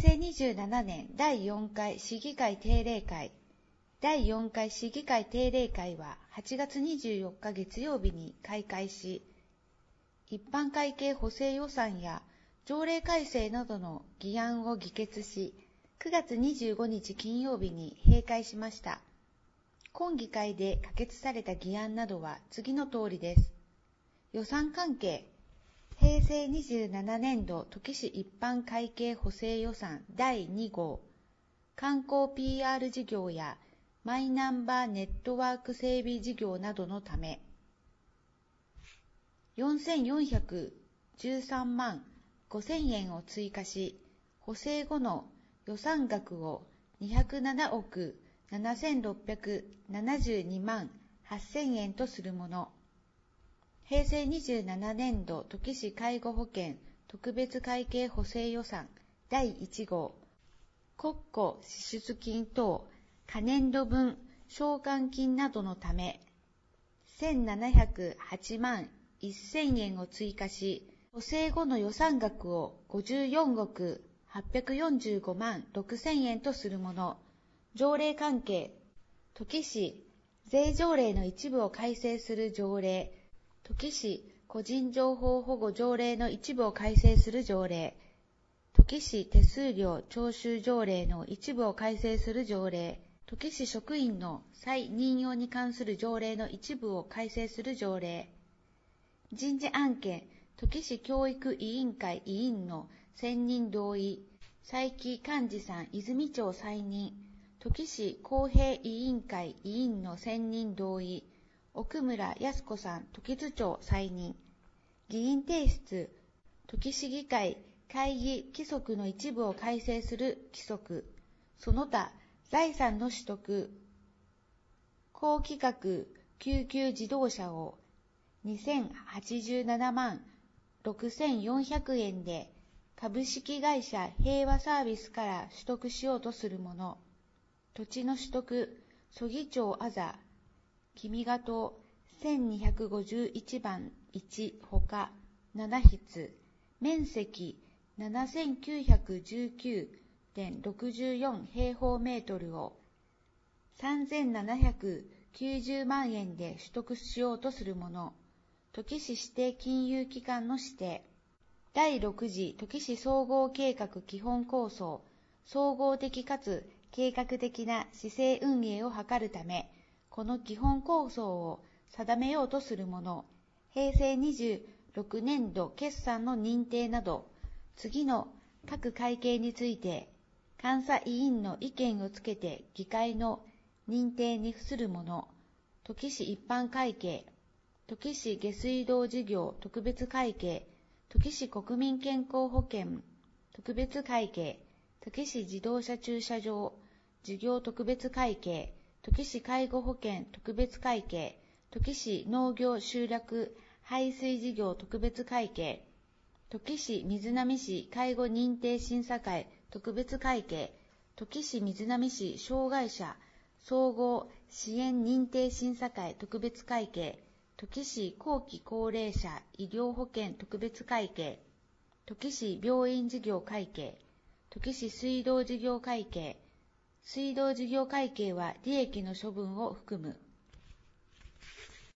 成27年第4回市議会定例会。第4回市議会定例会は8月24日月曜日に開会し、一般会計補正予算や条例改正などの議案を議決し、9月25日金曜日に閉会しました。今議会で可決された議案などは次の通りです。予算関係。平成27年度土岐市一般会計補正予算第2号、観光 PR 事業やマイナンバーネットワーク整備事業などのため、4413万5000円を追加し、補正後の予算額を207億7672万8000円とするもの。平成27年度土岐市介護保険特別会計補正予算第1号、国庫支出金等可年度分償還金などのため、1708万1000円を追加し、補正後の予算額を54億845万6000円とするもの。条例関係。土岐市税条例の一部を改正する条例。土岐市個人情報保護条例の一部を改正する条例。土岐市手数料徴収条例の一部を改正する条例。土岐市職員の再任用に関する条例の一部を改正する条例。人事案件。土岐市教育委員会委員の選任同意。斉木幹事さん泉町再任。土岐市公平委員会委員の選任同意。奥村康子さん土岐津町再任。議員提出。土岐市議会会議規則の一部を改正する規則。その他財産の取得。高規格救急自動車を2087万6400円で株式会社平和サービスから取得しようとするもの。土地の取得。曽木町あざ君が島1251番1ほか7筆。面積 7919.64 平方メートルを3790万円で取得しようとするもの。土岐市指定金融機関の指定。第6次土岐市総合計画基本構想。総合的かつ計画的な市政運営を図るため、この基本構想を定めようとするもの。平成26年度決算の認定など、次の各会計について、監査委員の意見をつけて議会の認定に付するもの。土岐市一般会計。土岐市下水道事業特別会計。土岐市国民健康保険特別会計。土岐市自動車駐車場事業特別会計。土岐市介護保険特別会計。土岐市農業集落排水事業特別会計。土岐市瑞浪市介護認定審査会特別会計。土岐市瑞浪市障害者総合支援認定審査会特別会計。土岐市後期高齢者医療保険特別会計。土岐市病院事業会計。土岐市水道事業会計。水道事業会計は利益の処分を含む。